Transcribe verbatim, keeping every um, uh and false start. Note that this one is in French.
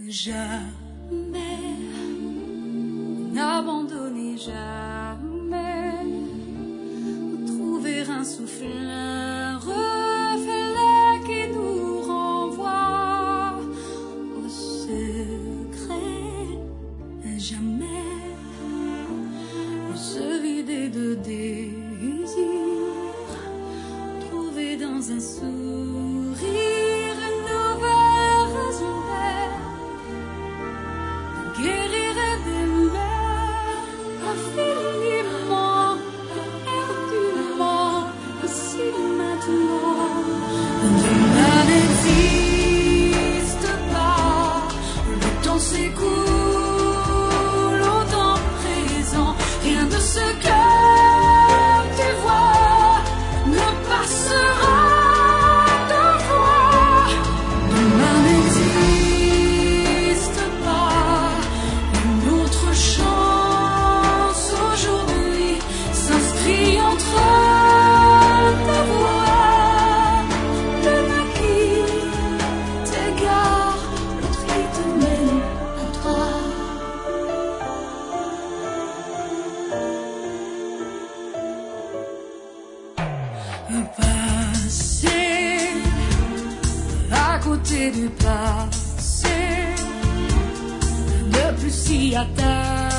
Jamais n'abandonner, jamais trouver un souffle, un reflet qui nous renvoie au secret. Jamais se vider de désir, trouver dans un sourire une nouvelle raison d'être, guérir et d'aimer infiniment, éperdument, ici maintenant. Demain n'existe pas, le temps s'écoule au temps présent, rien de ce que tu vois ne passera devant. Demain n'existe pas, une autre chance aujourd'hui s'inscrit entre ta voix. Le maquis t'égare, l'autre qui te mène à toi. Passer à côté du passé, ne plus s'y attacher.